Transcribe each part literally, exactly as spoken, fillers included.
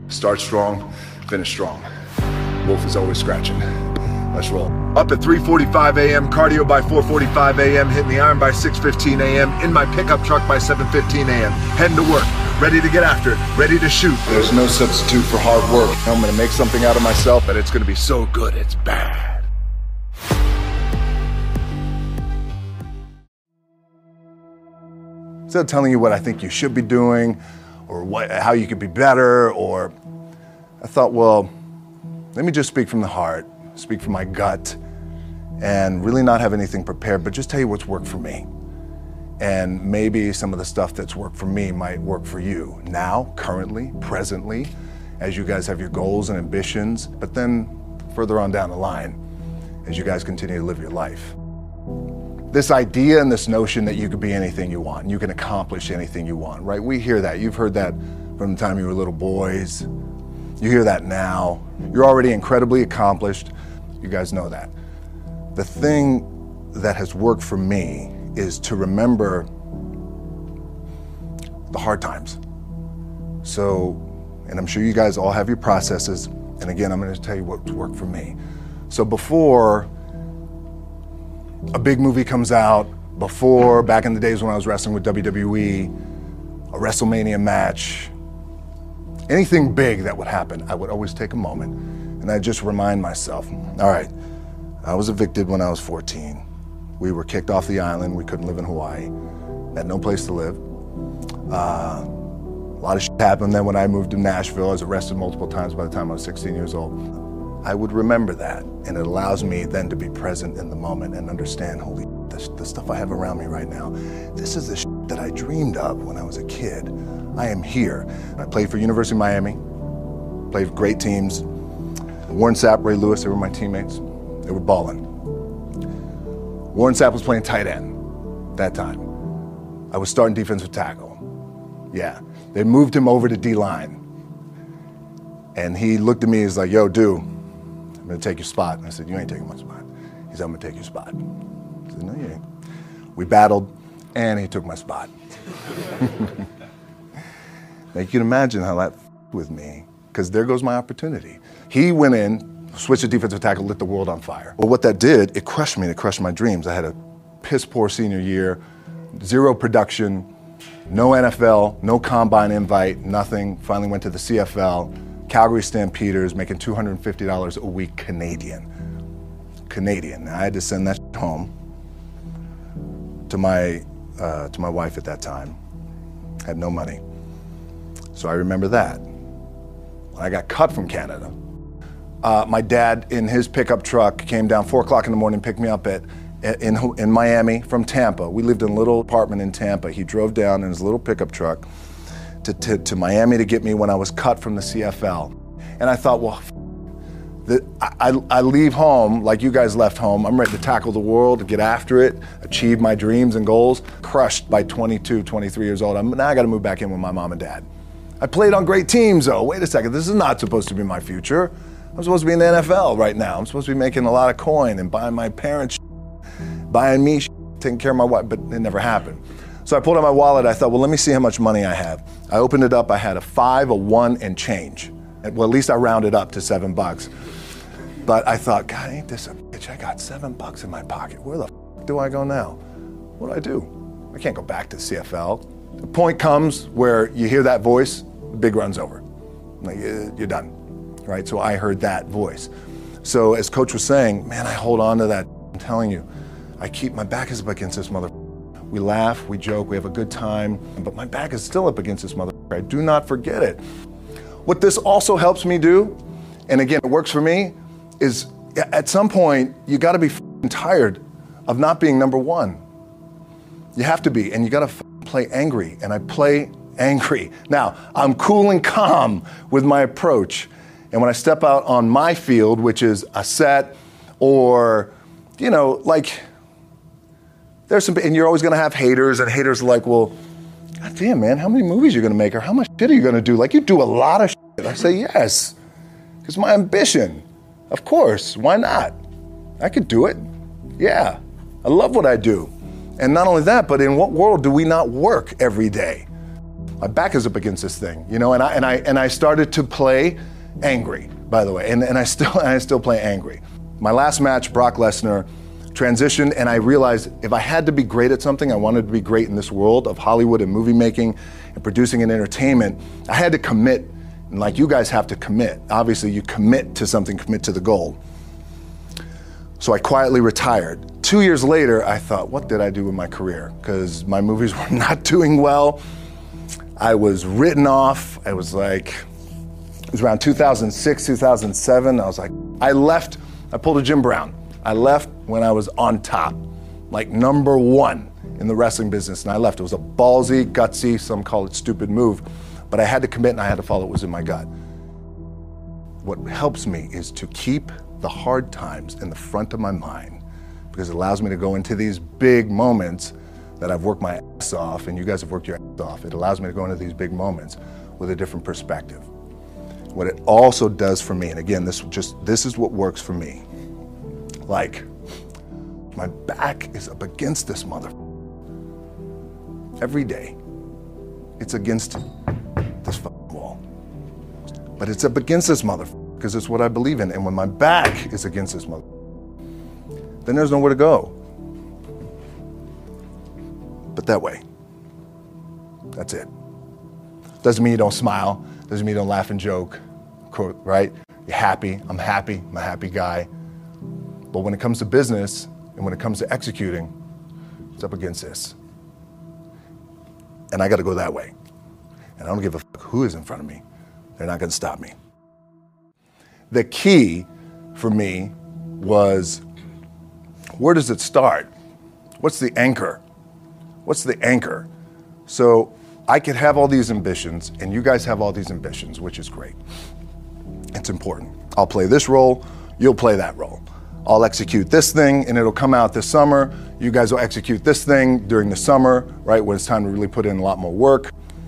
Start strong, finish strong. Wolf is always scratching. Let's roll. Up at three forty-five a m, cardio by four forty-five a m, hitting the iron by six fifteen a m, in my pickup truck by seven fifteen a m, heading to work, ready to get after it, ready to shoot. There's no substitute for hard work. I'm gonna make something out of myself, and it's gonna be so good, it's bad. Instead of telling you what I think you should be doing, or what, how you could be better, or I thought, well, let me just speak from the heart, speak from my gut, and really not have anything prepared, but just tell you what's worked for me. And maybe some of the stuff that's worked for me might work for you now, currently, presently, as you guys have your goals and ambitions, but then further on down the line, as you guys continue to live your life. This idea and this notion that you could be anything you want, and you can accomplish anything you want, right? We hear that. You've heard that from the time you were little boys. You hear that now. You're already incredibly accomplished. You guys know that. The thing that has worked for me is to remember the hard times. So, and I'm sure you guys all have your processes. And again, I'm going to tell you what's worked for me. So before a big movie comes out, before, back in the days when I was wrestling with W W E, a WrestleMania match, anything big that would happen, I would always take a moment and I'd just remind myself, all right, I was evicted when I was fourteen. We were kicked off the island. We couldn't live in Hawaii. Had no place to live. Uh, a lot of shit happened then when I moved to Nashville. I was arrested multiple times by the time I was sixteen years old. I would remember that, and it allows me then to be present in the moment and understand, holy, the, the stuff I have around me right now, this is the shit that I dreamed of when I was a kid. I am here. I played for University of Miami, played for great teams. Warren Sapp, Ray Lewis, they were my teammates. They were balling. Warren Sapp was playing tight end that time. I was starting defensive tackle. Yeah, they moved him over to D-line. And he looked at me, he's like, yo, dude, I'm gonna take your spot. And I said, you ain't taking my spot. He said, I'm gonna take your spot. I said, no, you ain't. We battled, and he took my spot. Now you can imagine how that f***ed with me, because there goes my opportunity. He went in, switched to defensive tackle, lit the world on fire. Well, what that did, it crushed me, it crushed my dreams. I had a piss poor senior year, zero production, no N F L, no combine invite, nothing. Finally went to the C F L, Calgary Stampeders, making two hundred fifty dollars a week Canadian. Canadian. Now, I had to send that home to my, uh, to my wife at that time. Had no money. So I remember that. When I got cut from Canada, Uh, my dad, in his pickup truck, came down four o'clock in the morning, picked me up at, in, in Miami from Tampa. We lived in a little apartment in Tampa. He drove down in his little pickup truck to, to, to Miami to get me when I was cut from the C F L. And I thought, well, the, I, I leave home like you guys left home. I'm ready to tackle the world, to get after it, achieve my dreams and goals. Crushed by twenty-two, twenty-three years old. I'm, now I gotta move back in with my mom and dad. I played on great teams though. Wait a second, this is not supposed to be my future. I'm supposed to be in the N F L right now. I'm supposed to be making a lot of coin and buying my parents shit, buying me shit, taking care of my wife, but it never happened. So I pulled out my wallet. I thought, well, let me see how much money I have. I opened it up. I had a five, a one, and change. Well, at least I rounded up to seven bucks. But I thought, God, ain't this a bitch? I got seven bucks in my pocket. Where the f do I go now? What do I do? I can't go back to C F L. The point comes where you hear that voice, the big run's over. Like, you're done. Right, so I heard that voice. So as Coach was saying, man, I hold on to that. I'm telling you, I keep, my back is up against this mother. We laugh, we joke, we have a good time, but my back is still up against this mother. I do not forget it. What this also helps me do, and again, it works for me, is at some point, you gotta be tired of not being number one. You have to be, and you gotta play angry, and I play angry. Now, I'm cool and calm with my approach. And when I step out on my field, which is a set, or, you know, like, there's some, and you're always gonna have haters, and haters are like, well, God damn, man, how many movies are you gonna make, or how much shit are you gonna do? Like, you do a lot of shit. I say, yes, because my ambition, of course, why not? I could do it, yeah. I love what I do. And not only that, but in what world do we not work every day? my back is up against this thing, you know, and I and I and I started to play angry, by the way, and, and I still and I still play angry. My last match, Brock Lesnar, transitioned, and I realized if I had to be great at something, I wanted to be great in this world of Hollywood and movie making and producing and entertainment, I had to commit, and like you guys have to commit. Obviously, you commit to something, commit to the goal. So I quietly retired. Two years later, I thought, what did I do with my career? Because my movies were not doing well. I was written off. I was like, it was around two thousand six, two thousand seven. I was like, I left, I pulled a Jim Brown. I left when I was on top, like number one in the wrestling business, and I left. It was a ballsy, gutsy, some call it stupid move, but I had to commit and I had to follow what was in my gut. What helps me is to keep the hard times in the front of my mind, because it allows me to go into these big moments that I've worked my ass off, and you guys have worked your ass off. It allows me to go into these big moments with a different perspective. What it also does for me, and again, this just this is what works for me. Like, my back is up against this mother. Every day, it's against this wall. But it's up against this mother because it's what I believe in. And when my back is against this mother, then there's nowhere to go. But that way. That's it. Doesn't mean you don't smile. Doesn't mean you don't laugh and joke, right? You're happy. I'm happy. I'm a happy guy. But when it comes to business and when it comes to executing, it's up against this. And I got to go that way. And I don't give a fuck who is in front of me. They're not going to stop me. The key for me was, where does it start? What's the anchor? What's the anchor? So I could have all these ambitions, and you guys have all these ambitions, which is great. It's important. I'll play this role, you'll play that role. I'll execute this thing, and it'll come out this summer. You guys will execute this thing during the summer, right, when it's time to really put in a lot more work.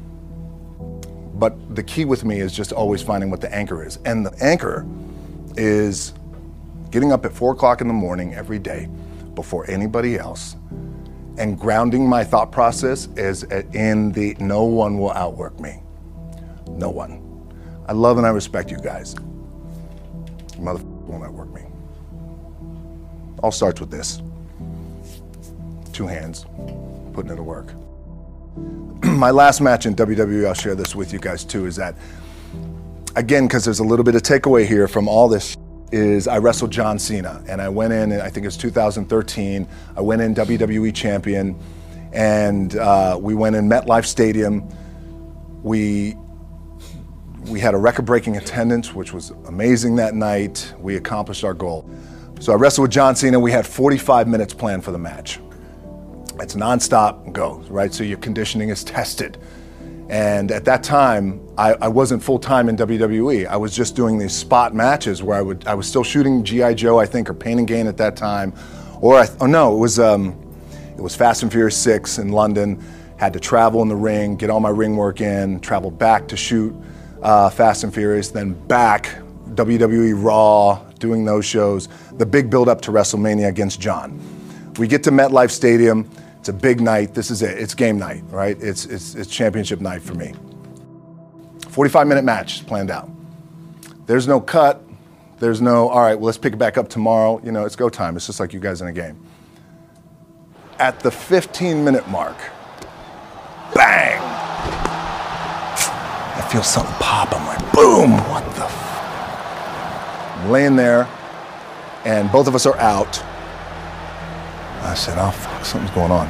But the key with me is just always finding what the anchor is. And the anchor is getting up at four o'clock in the morning every day before anybody else and grounding my thought process is in the no one will outwork me. No one. I love and I respect you guys. You motherfucker won't outwork me. All starts with this. Two hands, putting it to work. My last match in W W E, I'll share this with you guys too, is that, again, because there's a little bit of takeaway here from all this, is I wrestled John Cena, and I went in, and I think it was two thousand thirteen, I went in W W E champion, and uh, we went in MetLife Stadium. We, we had a record-breaking attendance, which was amazing that night. We accomplished our goal. So I wrestled with John Cena. We had forty-five minutes planned for the match. It's nonstop, go, right? So your conditioning is tested. And at that time, I, I wasn't full-time in W W E. I was just doing these spot matches where I would, I was still shooting G I Joe, I think, or Pain and Gain at that time. Or, I, oh no, it was, um, it was Fast and Furious six in London. Had to travel in the ring, get all my ring work in, travel back to shoot uh, Fast and Furious, then back, W W E Raw, doing those shows. The big build-up to WrestleMania against John. We get to MetLife Stadium. It's a big night. This is it. It's game night, right? It's, it's, it's championship night for me. forty-five minute match planned out. There's no cut. There's no, all right, well, let's pick it back up tomorrow. You know, it's go time. It's just like you guys in a game. At the fifteen minute mark, bang! I feel something pop. I'm like, boom, what the f-? I'm laying there, and both of us are out. I said, oh, fuck, something's going on.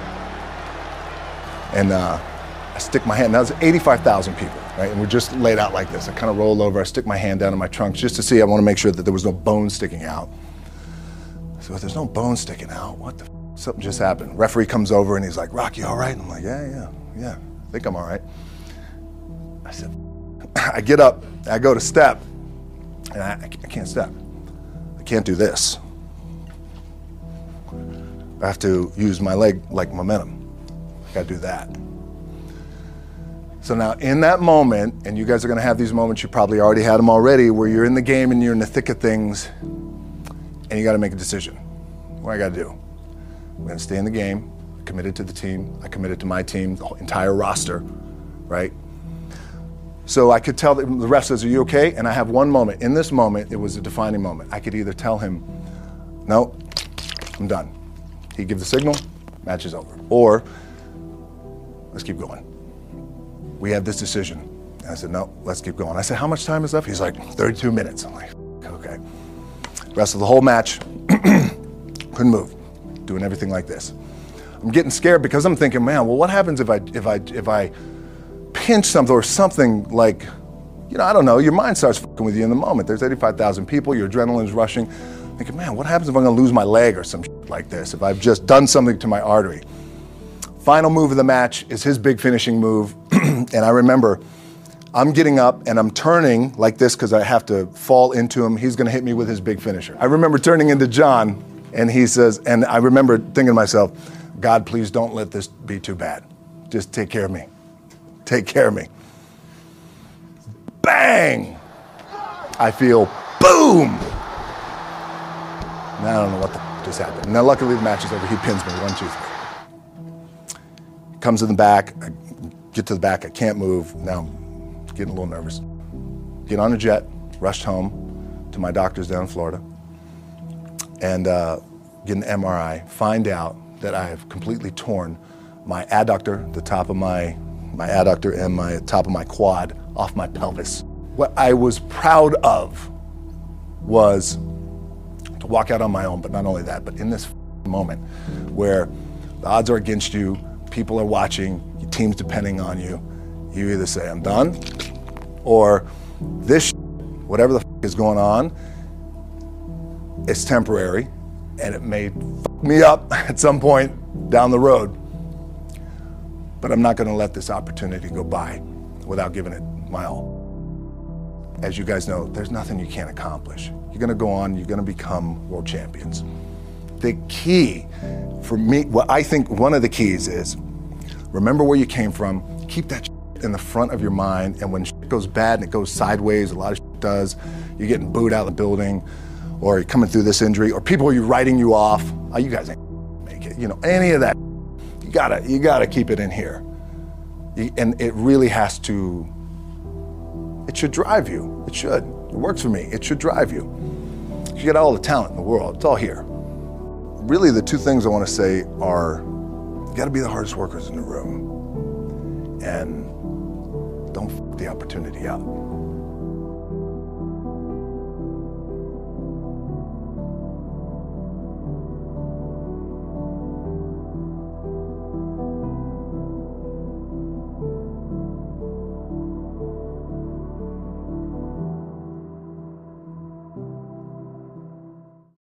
And uh, I stick my hand, now there's eighty-five thousand people, right? And we're just laid out like this. I kind of roll over, I stick my hand down in my trunk just to see, I want to make sure that there was no bone sticking out. So if there's no bone sticking out, what the f-? Something just happened. Referee comes over and he's like, Rock, you all right? And I'm like, yeah, yeah, yeah, I think I'm all right. I said, I get up, I go to step, and I, I can't step. I can't do this. I have to use my leg like momentum. I gotta do that. So now in that moment, and you guys are gonna have these moments, you probably already had them already, where you're in the game and you're in the thick of things, and you gotta make a decision. What I gotta do? I'm gonna stay in the game, I committed to the team, I committed to my team, the whole entire roster, right? So I could tell, the ref says, are you okay? And I have one moment. In this moment, it was a defining moment. I could either tell him, no, I'm done. He gives the signal, match is over. Or, let's keep going. We have this decision. And I said, no, let's keep going. I said, how much time is left? He's like, thirty-two minutes. I'm like, okay. Rest of the whole match, couldn't move, doing everything like this. I'm getting scared because I'm thinking, man, well, what happens if I, if I, if I pinch something or something like, you know, I don't know, your mind starts fucking with you in the moment. There's eighty-five thousand people, your adrenaline's rushing. Thinking, man, what happens if I'm gonna lose my leg or some shit like this, if I've just done something to my artery? Final move of the match is his big finishing move. And I remember I'm getting up and I'm turning like this because I have to fall into him. He's gonna hit me with his big finisher. I remember turning into John and he says, and I remember thinking to myself, God, please don't let this be too bad. Just take care of me. Take care of me. Bang! I feel boom! Now I don't know what the f just happened. Now luckily the match is over. He pins me, one, two, three. Comes in the back, I get to the back, I can't move. Now I'm getting a little nervous. Get on a jet, rushed home to my doctor's down in Florida, and uh, get an M R I, find out that I have completely torn my adductor, the top of my, my adductor and my top of my quad off my pelvis. What I was proud of was to walk out on my own, but not only that, but in this moment where the odds are against you, people are watching, your team's depending on you, you either say, I'm done, or this whatever the is going on, it's temporary, and it may fuck me up at some point down the road. But I'm not gonna let this opportunity go by without giving it my all. As you guys know, there's nothing you can't accomplish. You're gonna go on, you're gonna become world champions. The key for me, what I think one of the keys is, remember where you came from, keep that in the front of your mind, and when shit goes bad and it goes sideways, a lot of shit does, you're getting booed out of the building, or you're coming through this injury, or people are writing you off, oh, you guys ain't make it, you know, any of that, you gotta, you gotta keep it in here. You, and it really has to, it should drive you, it should. It works for me, it should drive you. You got all the talent in the world, it's all here. Really the two things I wanna say are, you gotta be the hardest workers in the room, and don't f the opportunity up.